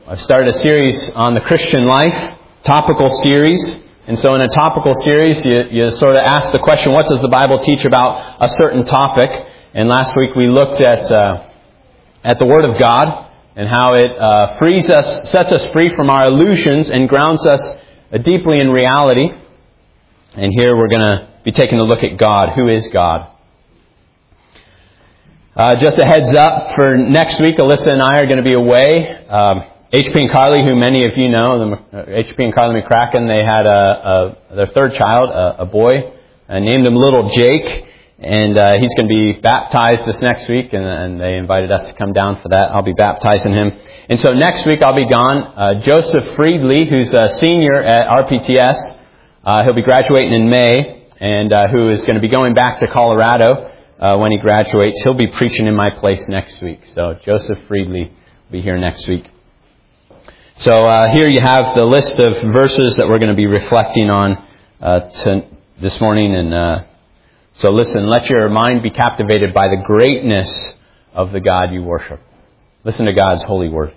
I've started a series on the Christian life, topical series. And so in a topical series, you sort of ask the question, what does the Bible teach about a certain topic? And last week we looked at the Word of God and how it frees us, sets us free from our illusions and grounds us deeply in reality. And here we're going to be taking a look at God. Who is God? Just a heads up, for next week, Alyssa and I are going to be away. H.P. and Carly, who many of you know, H.P. and Carly McCracken, they had their third child, a boy, named him Little Jake, and he's going to be baptized this next week, and they invited us to come down for that. I'll be baptizing him. And so next week I'll be gone. Joseph Friedley, who's a senior at RPTS, he'll be graduating in May, and who is going to be going back to Colorado when he graduates. He'll be preaching in my place next week. So Joseph Friedley will be here next week. So here you have the list of verses that we're going to be reflecting on this morning. And so listen, let your mind be captivated by the greatness of the God you worship. Listen to God's holy word.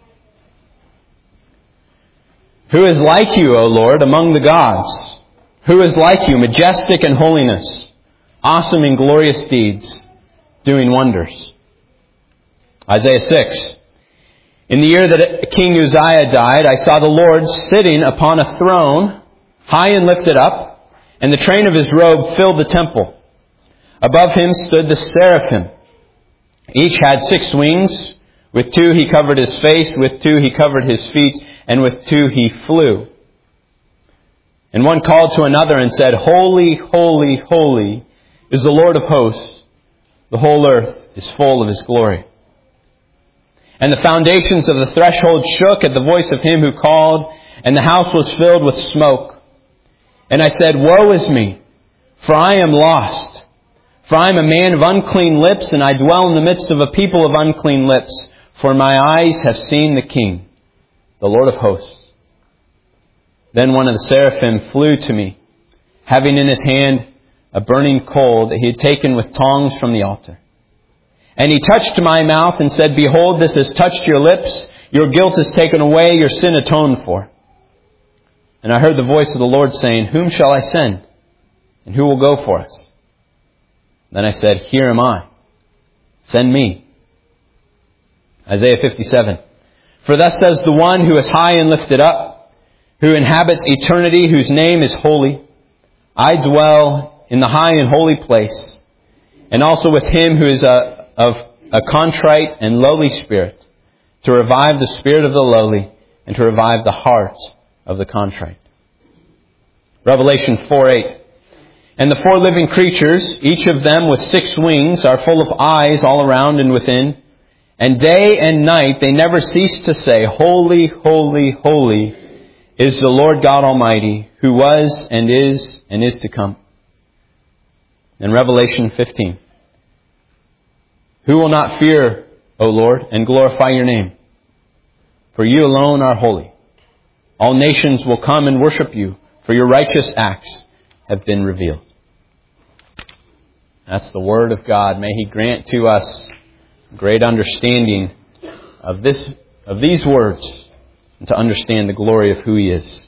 Who is like you, O Lord, among the gods? Who is like you, majestic in holiness, awesome in glorious deeds, doing wonders? Isaiah 6. In the year that King Uzziah died, I saw the Lord sitting upon a throne, high and lifted up, and the train of his robe filled the temple. Above him stood the seraphim. Each had 6 wings. With 2 he covered his face, with 2 he covered his feet, and with 2 he flew. And one called to another and said, Holy, holy, holy is the Lord of hosts. The whole earth is full of his glory. And the foundations of the threshold shook at the voice of him who called, and the house was filled with smoke. And I said, Woe is me, for I am lost. For I am a man of unclean lips, and I dwell in the midst of a people of unclean lips. For my eyes have seen the King, the Lord of hosts. Then one of the seraphim flew to me, having in his hand a burning coal that he had taken with tongs from the altar. And he touched my mouth and said, Behold, this has touched your lips. Your guilt is taken away, your sin atoned for. And I heard the voice of the Lord saying, Whom shall I send? And who will go for us? Then I said, Here am I. Send me. Isaiah 57. For thus says the one who is high and lifted up, who inhabits eternity, whose name is holy. I dwell in the high and holy place, and also with him who is of a contrite and lowly spirit, to revive the spirit of the lowly and to revive the heart of the contrite. Revelation 4:8. And the 4 living creatures, each of them with 6 wings, are full of eyes all around and within. And day and night they never cease to say, Holy, holy, holy is the Lord God Almighty, who was and is to come. And Revelation 15. Who will not fear, O Lord, and glorify your name? For you alone are holy. All nations will come and worship you, for your righteous acts have been revealed. That's the Word of God. May He grant to us great understanding of these words, and to understand the glory of who He is.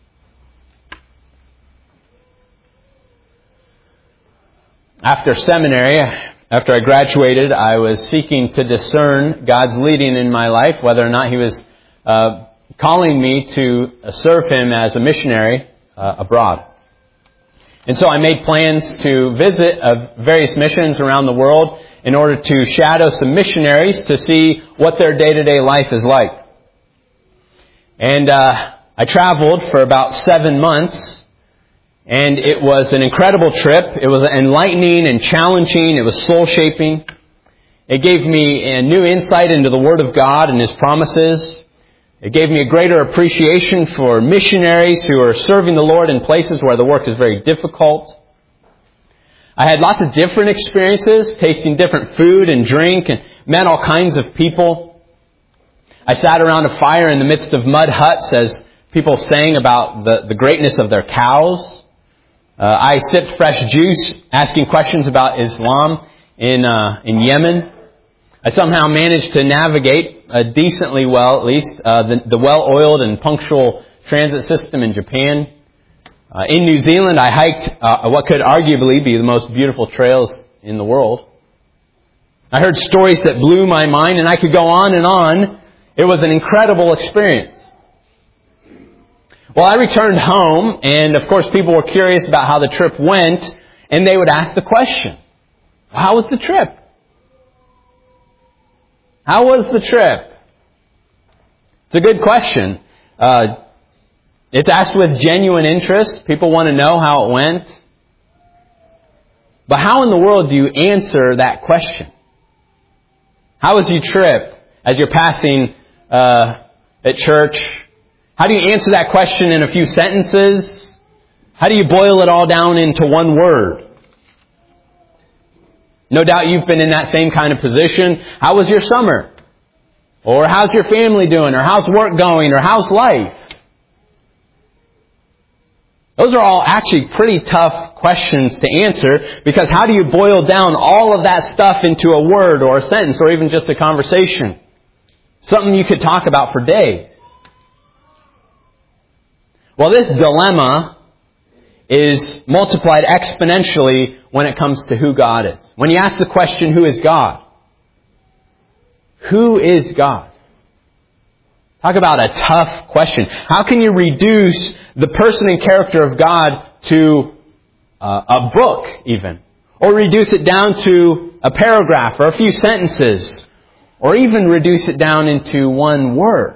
After seminary, after I graduated, I was seeking to discern God's leading in my life, whether or not He was calling me to serve Him as a missionary abroad. And so I made plans to visit various missions around the world in order to shadow some missionaries to see what their day-to-day life is like. And I traveled for about 7 months. And it was an incredible trip. It was enlightening and challenging. It was soul-shaping. It gave me a new insight into the Word of God and His promises. It gave me a greater appreciation for missionaries who are serving the Lord in places where the work is very difficult. I had lots of different experiences, tasting different food and drink, and met all kinds of people. I sat around a fire in the midst of mud huts as people sang about the greatness of their cows. I sipped fresh juice, asking questions about Islam in Yemen. I somehow managed to navigate decently well, at least, the well-oiled and punctual transit system in Japan. In New Zealand, I hiked what could arguably be the most beautiful trails in the world. I heard stories that blew my mind, and I could go on and on. It was an incredible experience. Well, I returned home, and of course people were curious about how the trip went, and they would ask the question, how was the trip? How was the trip? It's a good question. It's asked with genuine interest. People want to know how it went. But how in the world do you answer that question? How was your trip as you're passing at church? How do you answer that question in a few sentences? How do you boil it all down into one word? No doubt you've been in that same kind of position. How was your summer? Or how's your family doing? Or how's work going? Or how's life? Those are all actually pretty tough questions to answer, because how do you boil down all of that stuff into a word or a sentence or even just a conversation? Something you could talk about for days. Well, this dilemma is multiplied exponentially when it comes to who God is. When you ask the question, who is God? Who is God? Talk about a tough question. How can you reduce the person and character of God to a book even? Or reduce it down to a paragraph or a few sentences? Or even reduce it down into one word?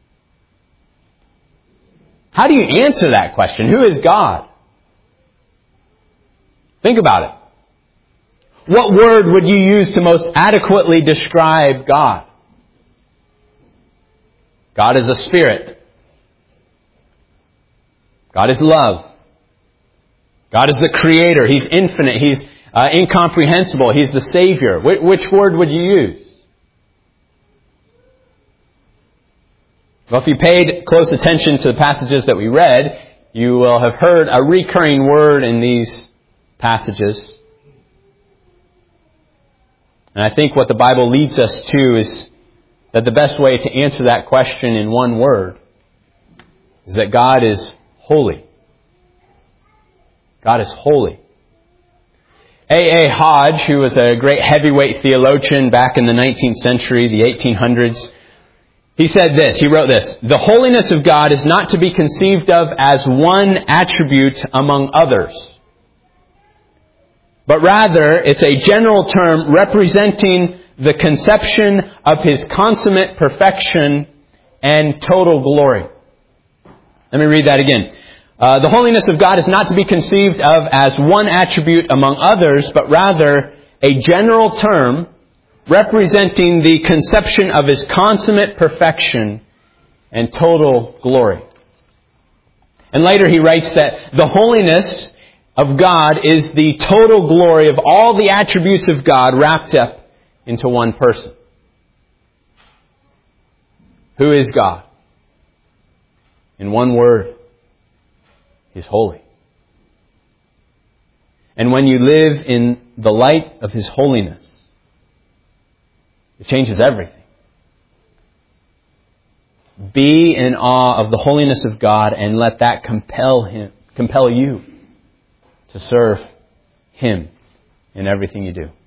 How do you answer that question? Who is God? Think about it. What word would you use to most adequately describe God? God is a spirit. God is love. God is the creator. He's infinite. He's incomprehensible. He's the Savior. Which word would you use? Well, if you paid close attention to the passages that we read, you will have heard a recurring word in these passages. And I think what the Bible leads us to is that the best way to answer that question in one word is that God is holy. God is holy. A. Hodge, who was a great heavyweight theologian back in the 19th century, the 1800s, he said this, he wrote this: "The holiness of God is not to be conceived of as one attribute among others, but rather it's a general term representing the conception of His consummate perfection and total glory." Let me read that again. The holiness of God is not to be conceived of as one attribute among others, but rather a general term representing the conception of His consummate perfection and total glory. And later he writes that the holiness of God is the total glory of all the attributes of God wrapped up into one person. Who is God? In one word, He's holy. And when you live in the light of His holiness, it changes everything. Be in awe of the holiness of God and let that compel you to serve Him in everything you do.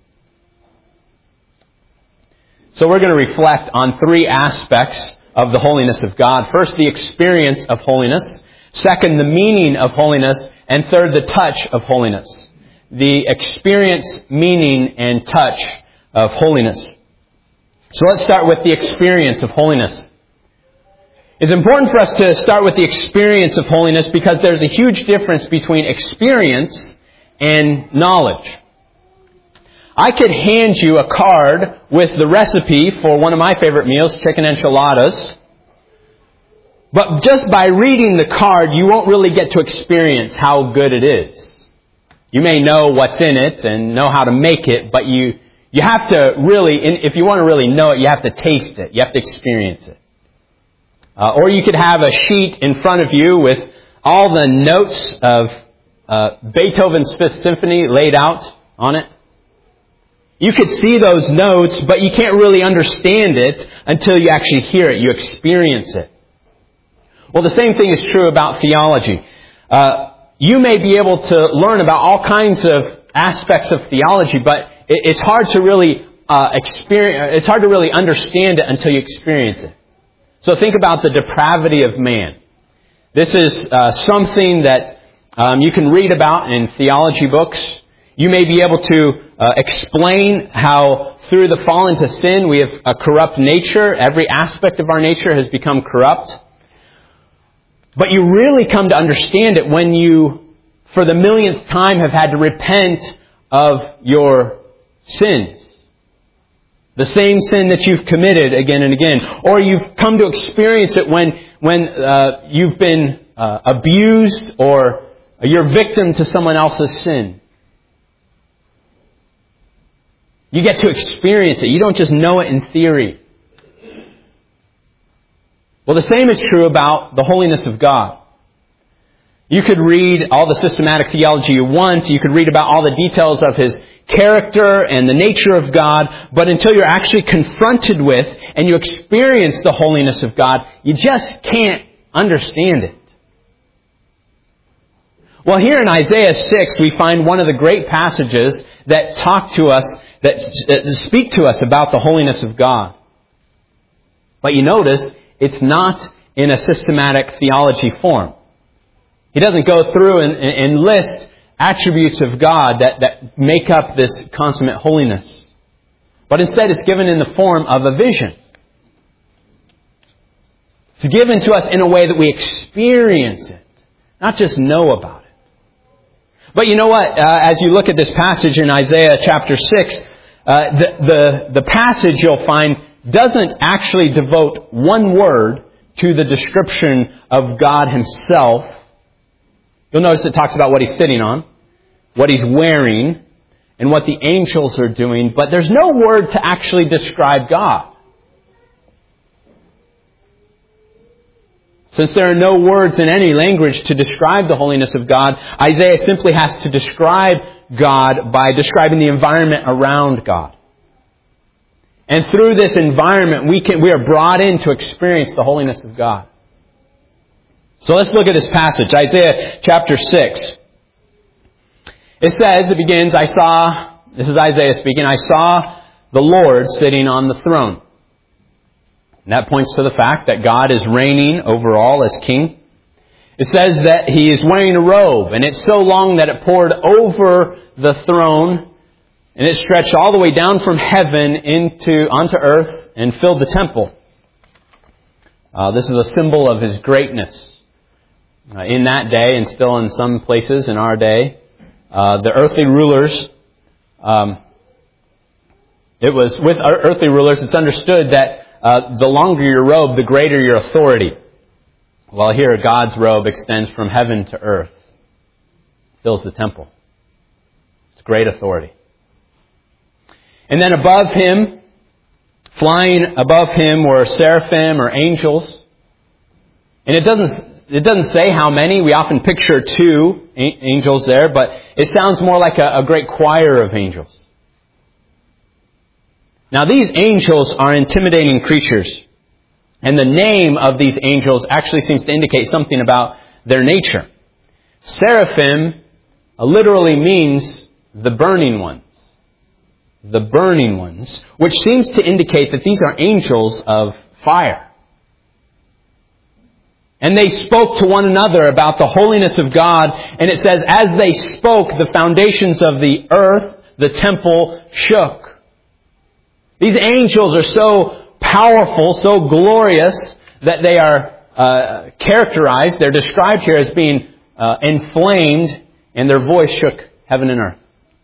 So we're going to reflect on three aspects of the holiness of God. First, the experience of holiness. Second, the meaning of holiness. And third, the touch of holiness. The experience, meaning, and touch of holiness. So let's start with the experience of holiness. It's important for us to start with the experience of holiness because there's a huge difference between experience and knowledge. I could hand you a card with the recipe for one of my favorite meals, chicken enchiladas. But just by reading the card, you won't really get to experience how good it is. You may know what's in it and know how to make it, but you have to really, if you want to really know it, you have to taste it. You have to experience it. Or you could have a sheet in front of you with all the notes of Beethoven's Fifth Symphony laid out on it. You could see those notes, but you can't really understand it until you actually hear it, you experience it. Well, the same thing is true about theology. You may be able to learn about all kinds of aspects of theology, but it's hard to really it's hard to really understand it until you experience it. So think about the depravity of man. This is something that you can read about in theology books. You may be able to explain how through the fall into sin we have a corrupt nature. Every aspect of our nature has become corrupt. But you really come to understand it when you, for the millionth time, have had to repent of your sins. The same sin that you've committed again and again. Or you've come to experience it when you've been abused or you're victim to someone else's sin. You get to experience it. You don't just know it in theory. Well, the same is true about the holiness of God. You could read all the systematic theology you want. You could read about all the details of His character and the nature of God. But until you're actually confronted with and you experience the holiness of God, you just can't understand it. Well, here in Isaiah 6, we find one of the great passages that talk to us, that speak to us about the holiness of God. But you notice, it's not in a systematic theology form. He doesn't go through and list attributes of God that make up this consummate holiness. But instead it's given in the form of a vision. It's given to us in a way that we experience it, not just know about it. But you know what? As you look at this passage in Isaiah chapter 6, the passage you'll find doesn't actually devote one word to the description of God Himself. You'll notice it talks about what He's sitting on, what He's wearing, and what the angels are doing, but there's no word to actually describe God. Since there are no words in any language to describe the holiness of God, Isaiah simply has to describe God by describing the environment around God. And through this environment, we are brought in to experience the holiness of God. So let's look at this passage, Isaiah chapter 6. It says, it begins, this is Isaiah speaking, I saw the Lord sitting on the throne. And that points to the fact that God is reigning over all as king. It says that He is wearing a robe, and it's so long that it poured over the throne, and it stretched all the way down from heaven onto earth and filled the temple. This is a symbol of His greatness. In that day, and still in some places in our day, the earthly rulers, earthly rulers, it's understood that the longer your robe, the greater your authority. Well, here God's robe extends from heaven to earth, fills the temple. It's great authority. And then above Him, flying above Him, were seraphim or angels. And it doesn't say how many. We often picture two angels there, but it sounds more like a great choir of angels. Now these angels are intimidating creatures. And the name of these angels actually seems to indicate something about their nature. Seraphim literally means the burning ones. The burning ones, which seems to indicate that these are angels of fire. And they spoke to one another about the holiness of God. And it says, as they spoke, the foundations of the earth, the temple, shook. These angels are so powerful, so glorious, that they are characterized, they're described here as being inflamed, and their voice shook heaven and earth.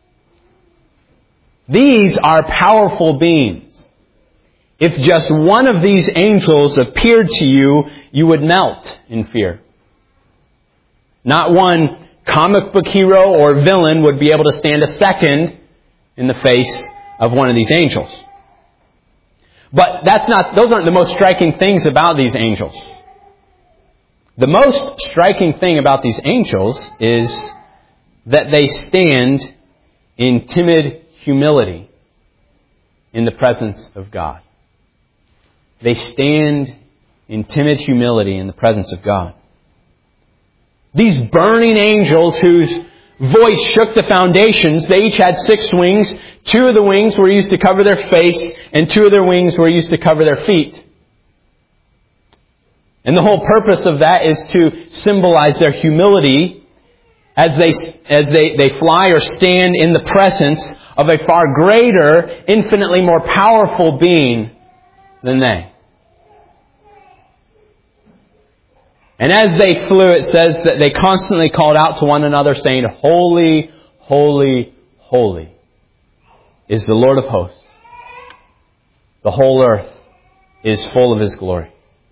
These are powerful beings. If just one of these angels appeared to you, you would melt in fear. Not one comic book hero or villain would be able to stand a second in the face of one of these angels. But those aren't the most striking things about these angels. The most striking thing about these angels is that they stand in timid humility in the presence of God. They stand in timid humility in the presence of God. These burning angels whose voice shook the foundations, they each had 6 wings. 2 of the wings were used to cover their face, and 2 of their wings were used to cover their feet. And the whole purpose of that is to symbolize their humility as they fly or stand in the presence of a far greater, infinitely more powerful being than they. And as they flew, it says that they constantly called out to one another, saying, "Holy, holy, holy is the Lord of hosts. The whole earth is full of His glory."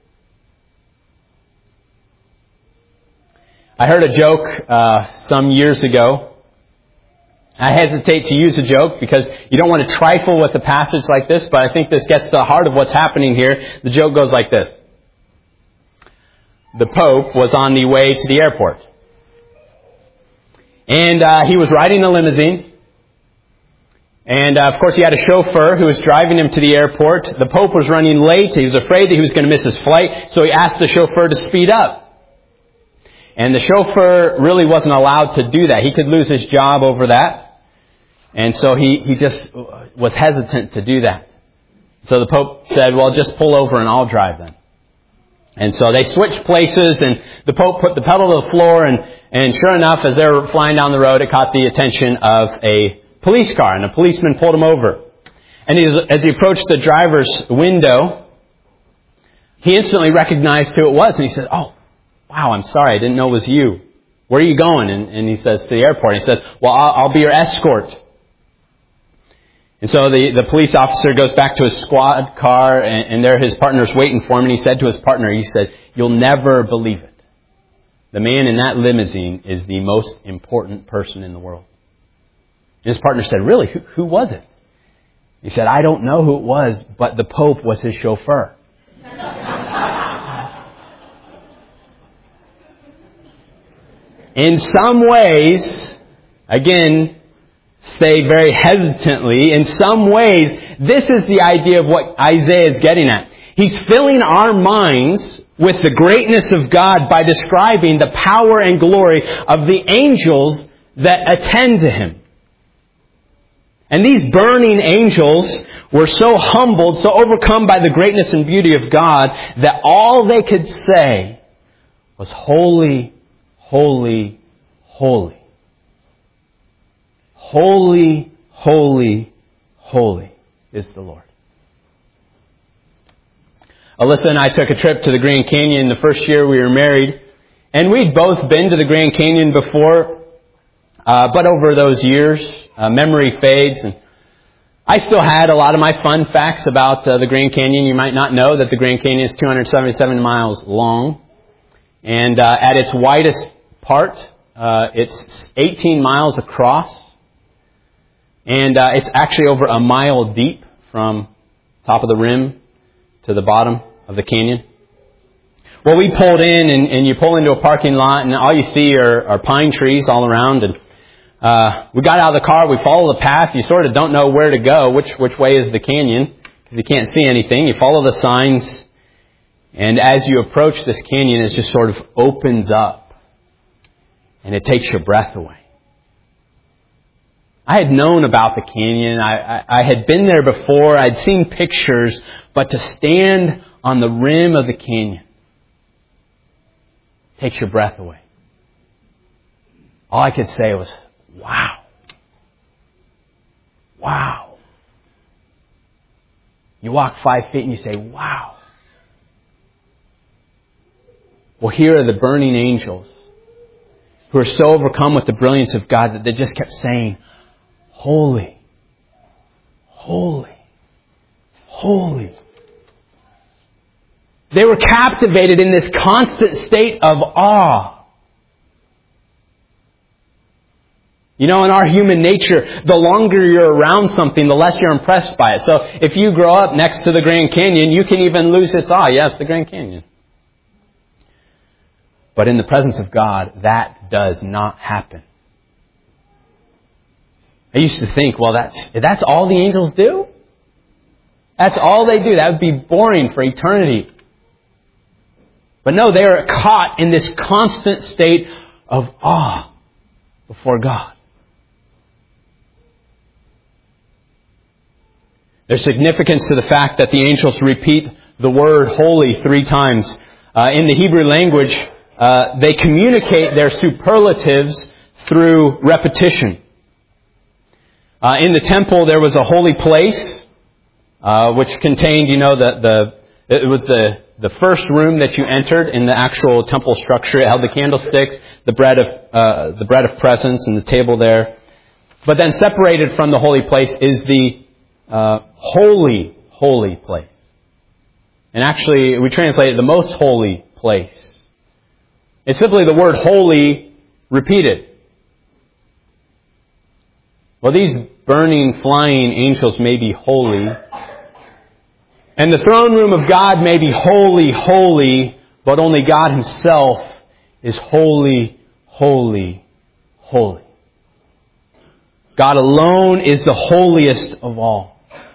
I heard a joke some years ago. I hesitate to use a joke because you don't want to trifle with a passage like this, but I think this gets to the heart of what's happening here. The joke goes like this. The Pope was on the way to the airport. And he was riding a limousine. And of course he had a chauffeur who was driving him to the airport. The Pope was running late. He was afraid that he was going to miss his flight. So he asked the chauffeur to speed up. And the chauffeur really wasn't allowed to do that. He could lose his job over that. And so he just was hesitant to do that. So the Pope said, "Well, just pull over and I'll drive then." And so they switched places, and the Pope put the pedal to the floor, and sure enough, as they were flying down the road, it caught the attention of a police car, and a policeman pulled him over. And as he approached the driver's window, he instantly recognized who it was, and he said, "Oh, wow, I'm sorry, I didn't know it was you. Where are you going?" And he says, "To the airport." And he said, "Well, I'll be your escort." And so the police officer goes back to his squad car, and there his partner's waiting for him. And he said to his partner, he said, "You'll never believe it. The man in that limousine is the most important person in the world." And his partner said, "Really? Who was it?" He said, "I don't know who it was, but the Pope was his chauffeur." In some ways, again, say very hesitantly, in some ways, this is the idea of what Isaiah is getting at. He's filling our minds with the greatness of God by describing the power and glory of the angels that attend to Him. And these burning angels were so humbled, so overcome by the greatness and beauty of God, that all they could say was, "Holy, holy, holy. Holy, holy, holy is the Lord." Alyssa and I took a trip to the Grand Canyon the first year we were married. And we'd both been to the Grand Canyon before. But over those years, memory fades. And I still had a lot of my fun facts about the Grand Canyon. You might not know that the Grand Canyon is 277 miles long. And at its widest part, it's 18 miles across. And it's actually over a mile deep from top of the rim to the bottom of the canyon. Well, we pulled in, and you pull into a parking lot, and all you see are pine trees all around. And we got out of the car, we follow the path. You sort of don't know where to go, which way is the canyon, because you can't see anything. You follow the signs, and as you approach this canyon, it just sort of opens up, and it takes your breath away. I had known about the canyon. I had been there before. I'd seen pictures. But to stand on the rim of the canyon takes your breath away. All I could say was, "Wow. Wow." You walk 5 feet and you say, "Wow." Well, here are the burning angels who are so overcome with the brilliance of God that they just kept saying, "Holy, holy, holy." They were captivated in this constant state of awe. You know, in our human nature, the longer you're around something, the less you're impressed by it. So if you grow up next to the Grand Canyon, you can even lose its awe. Yes, the Grand Canyon. But in the presence of God, that does not happen. I used to think, well, that's all the angels do? That's all they do. That would be boring for eternity. But no, they are caught in this constant state of awe before God. There's significance to the fact that the angels repeat the word holy 3 times. In the Hebrew language, they communicate their superlatives through repetition. In the temple, there was a holy place, which contained, it was the first room that you entered in the actual temple structure. It held the candlesticks, the bread of presence, and the table there. But then separated from the holy place is the holy place. And actually, we translate it the most holy place. It's simply the word holy repeated. Well, these burning, flying angels may be holy. And the throne room of God may be holy, holy, but only God Himself is holy, holy, holy. God alone is the holiest of all.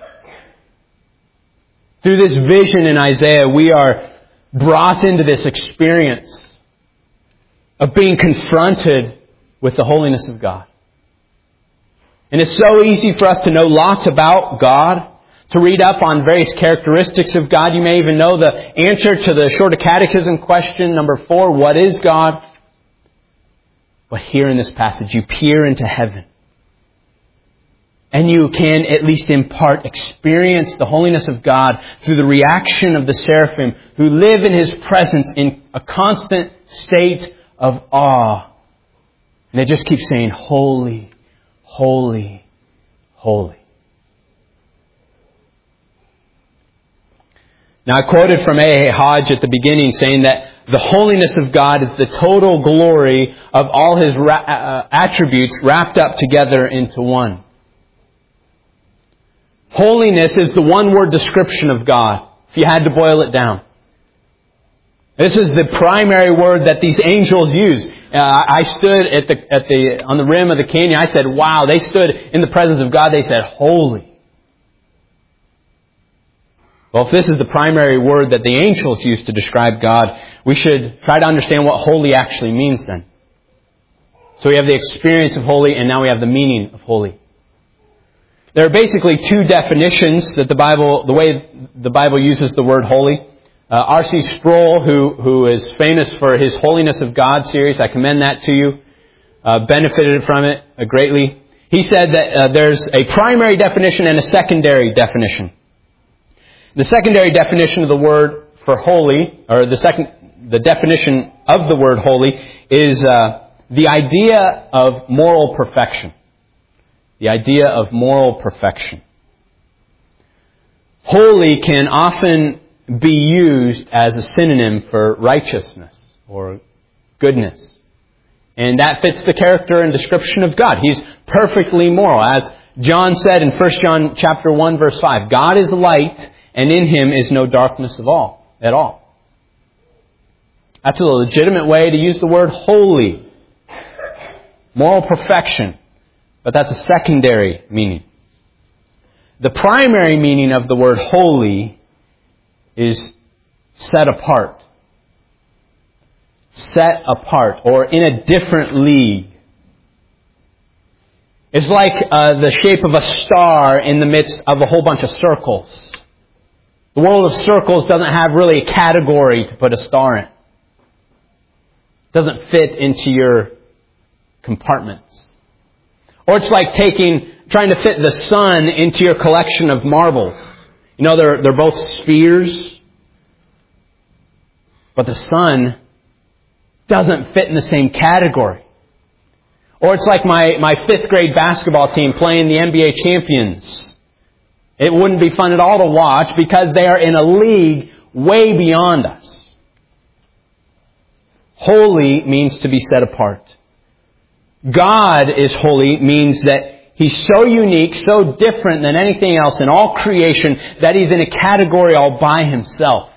Through this vision in Isaiah, we are brought into this experience of being confronted with the holiness of God. And it's so easy for us to know lots about God, to read up on various characteristics of God. You may even know the answer to the Shorter Catechism question number 4, what is God? But here in this passage, you peer into heaven. And you can, at least in part, experience the holiness of God through the reaction of the seraphim who live in His presence in a constant state of awe. And they just keep saying, holy, holy, holy. Now, I quoted from A.A. Hodge at the beginning saying that the holiness of God is the total glory of all His attributes wrapped up together into one. Holiness is the one-word description of God, if you had to boil it down. This is the primary word that these angels use. I stood on the rim of the canyon. I said, wow, they stood in the presence of God. They said, holy. Well, if this is the primary word that the angels use to describe God, we should try to understand what holy actually means then. So we have the experience of holy, and now we have the meaning of holy. There are basically 2 definitions that the way the Bible uses the word holy. R.C. Sproul, who is famous for his Holiness of God series, I commend that to you, benefited from it greatly. He said that there's a primary definition and a secondary definition. The secondary definition of the word for holy, or the definition of the word holy, is the idea of moral perfection. The idea of moral perfection. Holy can often be used as a synonym for righteousness or goodness. And that fits the character and description of God. He's perfectly moral. As John said in 1 John chapter 1, verse 5, God is light, and in Him is no darkness at all. That's a legitimate way to use the word holy. Moral perfection. But that's a secondary meaning. The primary meaning of the word holy is set apart. Set apart, or in a different league. It's like the shape of a star in the midst of a whole bunch of circles. The world of circles doesn't have really a category to put a star in. It doesn't fit into your compartments. Or it's like trying to fit the sun into your collection of marbles. You know, they're both spheres, but the sun doesn't fit in the same category. Or it's like my 5th grade basketball team playing the NBA champions. It wouldn't be fun at all to watch because they are in a league way beyond us. Holy means to be set apart. God is holy means that He's so unique, so different than anything else in all creation that He's in a category all by Himself.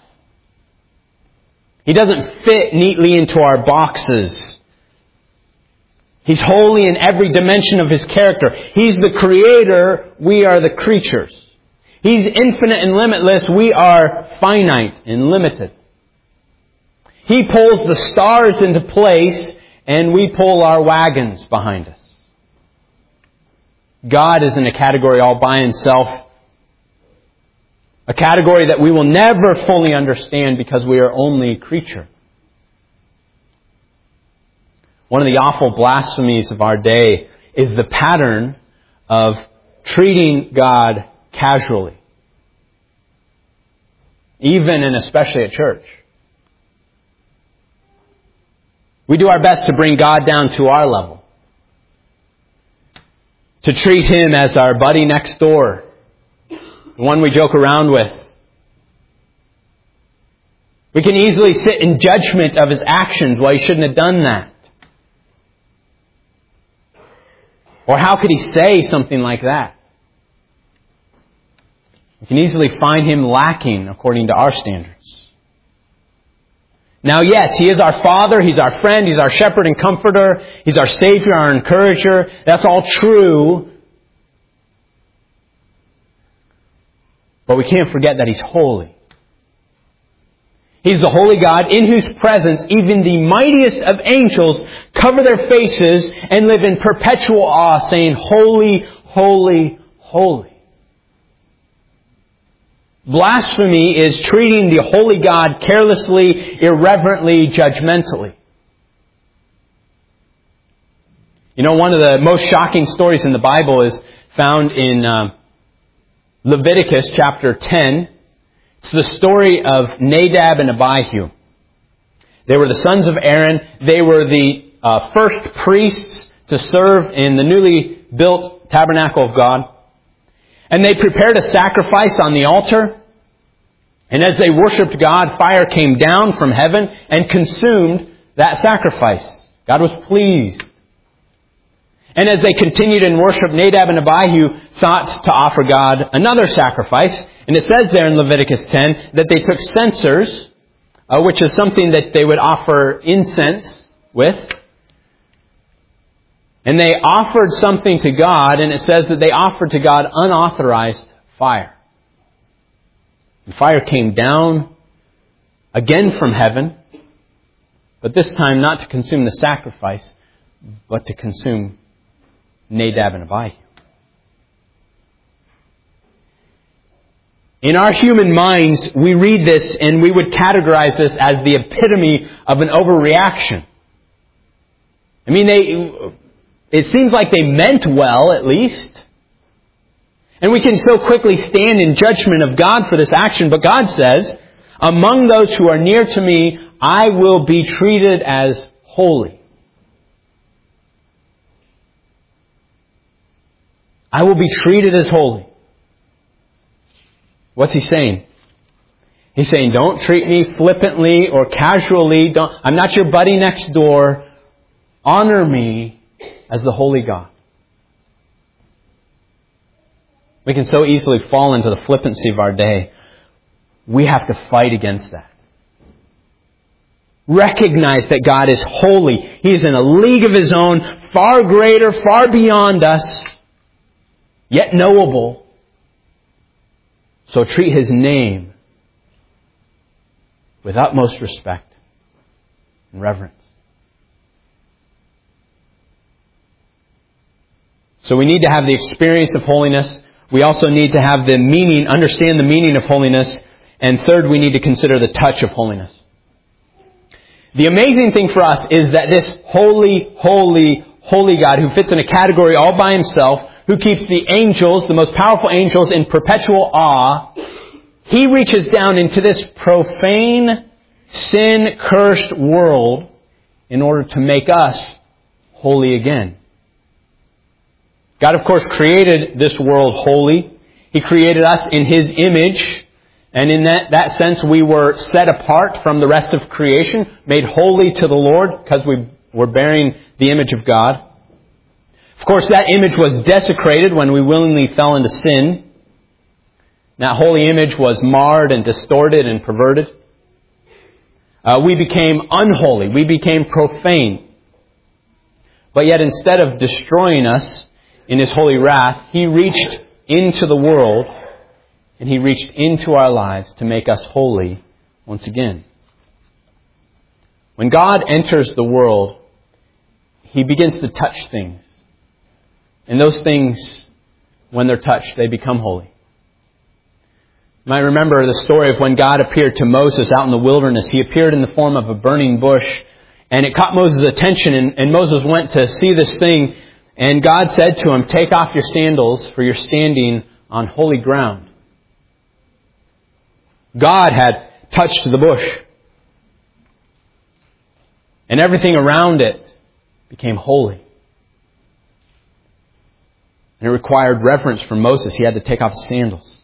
He doesn't fit neatly into our boxes. He's holy in every dimension of His character. He's the Creator, we are the creatures. He's infinite and limitless. We are finite and limited. He pulls the stars into place, and we pull our wagons behind us. God is in a category all by Himself. A category that we will never fully understand because we are only a creature. One of the awful blasphemies of our day is the pattern of treating God casually. Even and especially at church. We do our best to bring God down to our level. To treat Him as our buddy next door. The one we joke around with. We can easily sit in judgment of His actions. Well, He shouldn't have done that. Or how could He say something like that? We can easily find Him lacking according to our standards. Now, yes, He is our Father, He's our friend, He's our shepherd and comforter, He's our Savior, our encourager. That's all true. But we can't forget that He's holy. He's the holy God in whose presence even the mightiest of angels cover their faces and live in perpetual awe, saying, "Holy, holy, holy." Blasphemy is treating the holy God carelessly, irreverently, judgmentally. You know, one of the most shocking stories in the Bible is found in Leviticus chapter 10. It's the story of Nadab and Abihu. They were the sons of Aaron. They were the first priests to serve in the newly built tabernacle of God. And they prepared a sacrifice on the altar. And as they worshipped God, fire came down from heaven and consumed that sacrifice. God was pleased. And as they continued in worship, Nadab and Abihu thought to offer God another sacrifice. And it says there in Leviticus 10 that they took censers, which is something that they would offer incense with. And they offered something to God, and it says that they offered to God unauthorized fire. And fire came down again from heaven, but this time not to consume the sacrifice, but to consume Nadab and Abihu. In our human minds, we read this and we would categorize this as the epitome of an overreaction. I mean, it seems like they meant well, at least. And we can so quickly stand in judgment of God for this action, but God says, "Among those who are near to me, I will be treated as holy." I will be treated as holy. What's He saying? He's saying, don't treat me flippantly or casually. I'm not your buddy next door. Honor me as the holy God. We can so easily fall into the flippancy of our day. We have to fight against that. Recognize that God is holy. He is in a league of His own, far greater, far beyond us, yet knowable. So treat His name with utmost respect and reverence. So we need to have the experience of holiness. We also need to have the meaning, understand the meaning of holiness. And third, we need to consider the touch of holiness. The amazing thing for us is that this holy, holy, holy God who fits in a category all by Himself, who keeps the angels, the most powerful angels, in perpetual awe, He reaches down into this profane, sin-cursed world in order to make us holy again. God, of course, created this world holy. He created us in His image. And in that sense, we were set apart from the rest of creation, made holy to the Lord because we were bearing the image of God. Of course, that image was desecrated when we willingly fell into sin. That holy image was marred and distorted and perverted. We became unholy. We became profane. But yet, instead of destroying us in His holy wrath, He reached into the world and He reached into our lives to make us holy once again. When God enters the world, He begins to touch things. And those things, when they're touched, they become holy. You might remember the story of when God appeared to Moses out in the wilderness. He appeared in the form of a burning bush, and it caught Moses' attention, and Moses went to see this thing, and God said to him, "Take off your sandals, for you're standing on holy ground." God had touched the bush, and everything around it became holy. And it required reverence from Moses. He had to take off his sandals.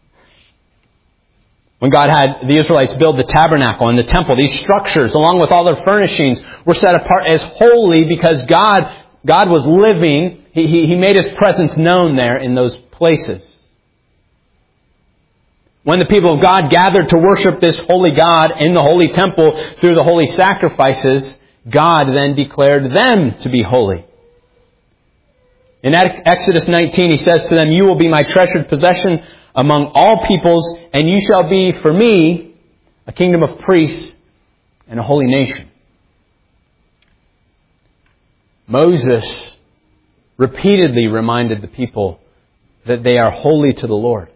When God had the Israelites build the tabernacle and the temple, these structures, along with all their furnishings, were set apart as holy because God was living. He made His presence known there in those places. When the people of God gathered to worship this holy God in the holy temple through the holy sacrifices, God then declared them to be holy. In Exodus 19, He says to them, "You will be my treasured possession among all peoples, and you shall be for me a kingdom of priests and a holy nation." Moses repeatedly reminded the people that they are holy to the Lord.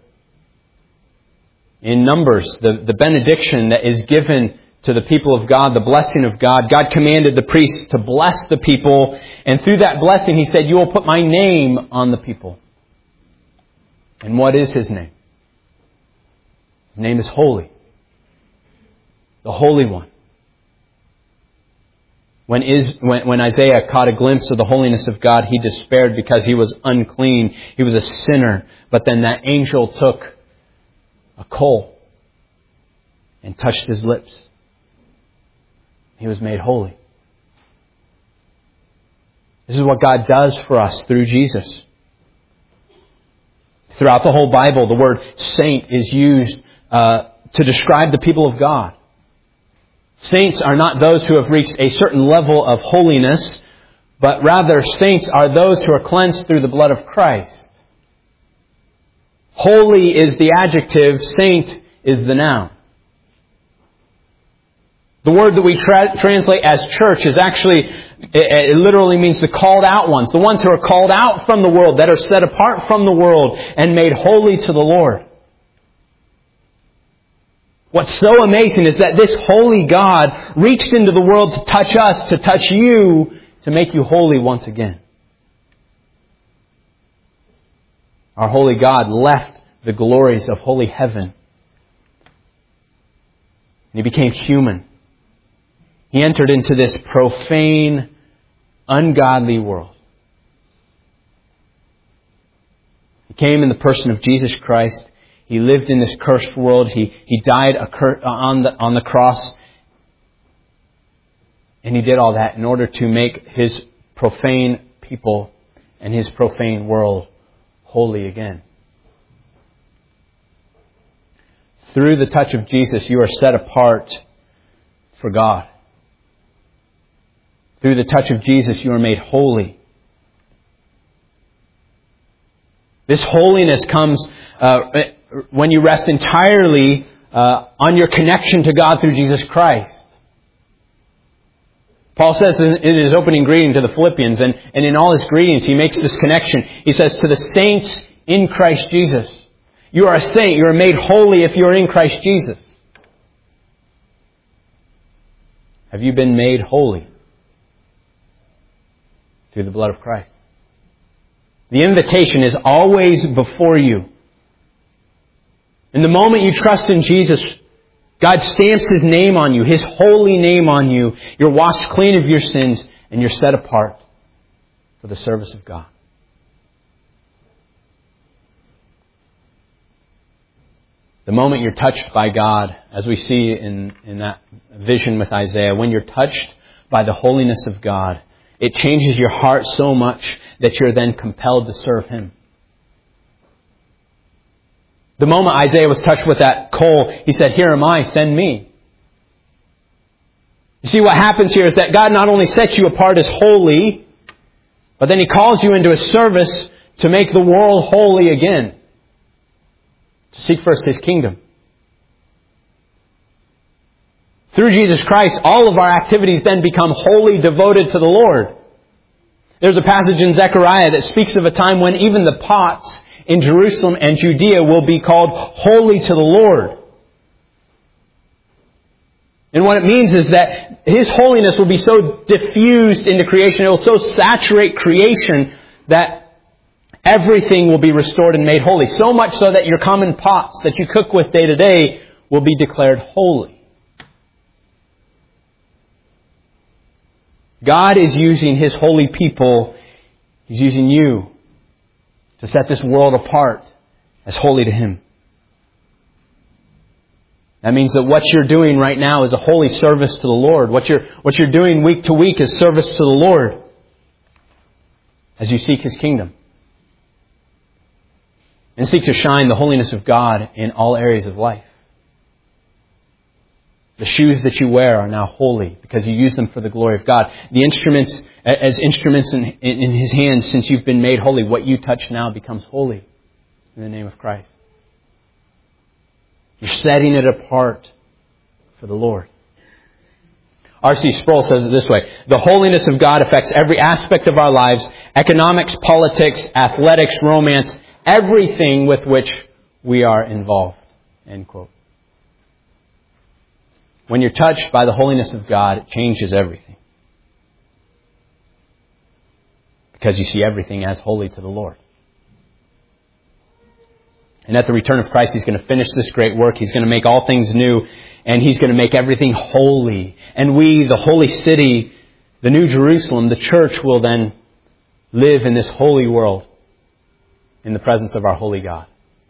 In Numbers, the benediction that is given to the people of God, the blessing of God, God commanded the priests to bless the people, and through that blessing He said, "You will put my name on the people." And what is His name? His name is holy. The Holy One. When Isaiah caught a glimpse of the holiness of God, he despaired because he was unclean. He was a sinner. But then that angel took a coal and touched his lips. He was made holy. This is what God does for us through Jesus. Throughout the whole Bible, the word saint is used to describe the people of God. Saints are not those who have reached a certain level of holiness, but rather saints are those who are cleansed through the blood of Christ. Holy is the adjective, saint is the noun. The word that we translate as church is actually, it literally means the called out ones. The ones who are called out from the world, that are set apart from the world and made holy to the Lord. What's so amazing is that this holy God reached into the world to touch us, to touch you, to make you holy once again. Our holy God left the glories of holy heaven. And He became human. He entered into this profane, ungodly world. He came in the person of Jesus Christ. He lived in this cursed world. He died on the cross. And He did all that in order to make His profane people and His profane world holy again. Through the touch of Jesus, you are set apart for God. Through the touch of Jesus, you are made holy. This holiness comes when you rest entirely on your connection to God through Jesus Christ. Paul says in his opening greeting to the Philippians, and in all his greetings, he makes this connection. He says, to the saints in Christ Jesus. You are a saint. You are made holy if you are in Christ Jesus. Have you been made holy through the blood of Christ? The invitation is always before you. In the moment you trust in Jesus, God stamps His name on you, His holy name on you. You're washed clean of your sins and you're set apart for the service of God. The moment you're touched by God, as we see in that vision with Isaiah, when you're touched by the holiness of God, it changes your heart so much that you're then compelled to serve Him. The moment Isaiah was touched with that coal, he said, "Here am I, send me." You see, what happens here is that God not only sets you apart as holy, but then He calls you into a service to make the world holy again. to seek first His kingdom. Through Jesus Christ, all of our activities then become wholly devoted to the Lord. There's a passage in Zechariah that speaks of a time when even the pots in Jerusalem and Judea will be called holy to the Lord. And what it means is that His holiness will be so diffused into creation, it will so saturate creation that everything will be restored and made holy. So much so that your common pots that you cook with day to day will be declared holy. God is using His holy people. He's using you to set this world apart as holy to Him. That means that what you're doing right now is a holy service to the Lord. What you're doing week to week is service to the Lord as you seek His kingdom. And seek to shine the holiness of God in all areas of life. The shoes that you wear are now holy because you use them for the glory of God. The instruments, as instruments in His hands, since you've been made holy, what you touch now becomes holy in the name of Christ. You're setting it apart for the Lord. R.C. Sproul says it this way: the holiness of God affects every aspect of our lives, economics, politics, athletics, romance, everything with which we are involved. End quote. When you're touched by the holiness of God, it changes everything. Because you see everything as holy to the Lord. And at the return of Christ, He's going to finish this great work. He's going to make all things new. And He's going to make everything holy. And we, the holy city, the New Jerusalem, the church, will then live in this holy world in the presence of our holy God.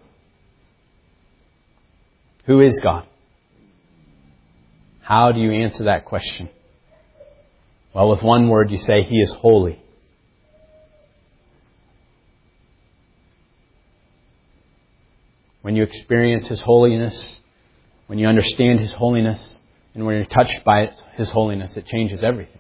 Who is God? How do you answer that question? Well, with one word, you say He is holy. When you experience His holiness, when you understand His holiness, and when you're touched by His holiness, it changes everything.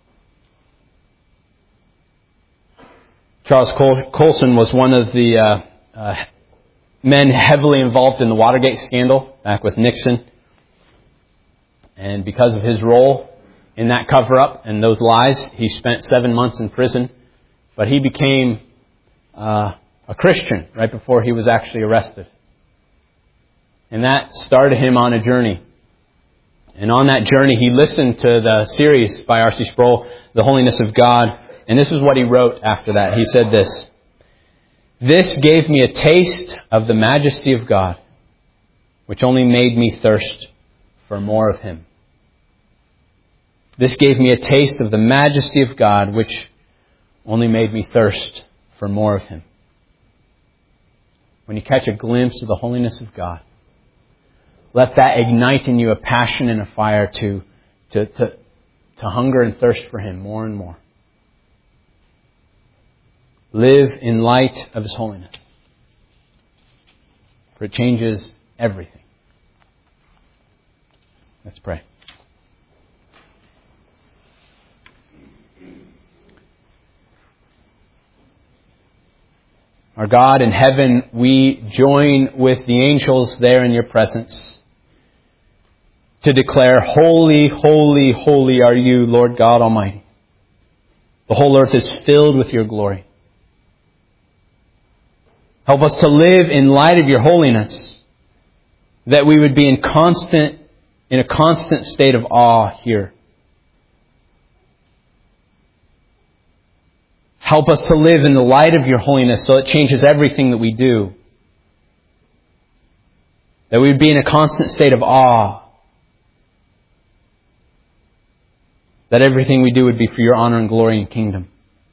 Charles Colson was one of the men heavily involved in the Watergate scandal back with Nixon. And because of his role in that cover-up and those lies, he spent 7 months in prison. But he became a Christian right before he was actually arrested. And that started him on a journey. And on that journey, he listened to the series by R.C. Sproul, The Holiness of God. And this is what he wrote after that. He said this: "This gave me a taste of the majesty of God, which only made me thirst for more of Him. This gave me a taste of the majesty of God, which only made me thirst for more of Him." When you catch a glimpse of the holiness of God, let that ignite in you a passion and a fire to hunger and thirst for Him more and more. Live in light of His holiness, for it changes everything. Let's pray. Our God in heaven, we join with the angels there in Your presence to declare, "Holy, holy, holy are You, Lord God Almighty. The whole earth is filled with Your glory." Help us to live in light of Your holiness, that we would be in a constant state of awe here. Help us to live in the light of Your holiness so it changes everything that we do. That we would be in a constant state of awe. That everything we do would be for Your honor and glory and kingdom.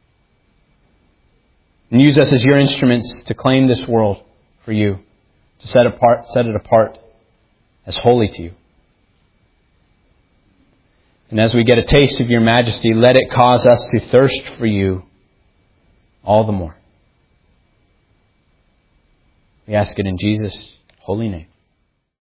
And use us as Your instruments to claim this world for You, to set it apart as holy to You. And as we get a taste of Your majesty, let it cause us to thirst for You all the more. We ask it in Jesus' holy name.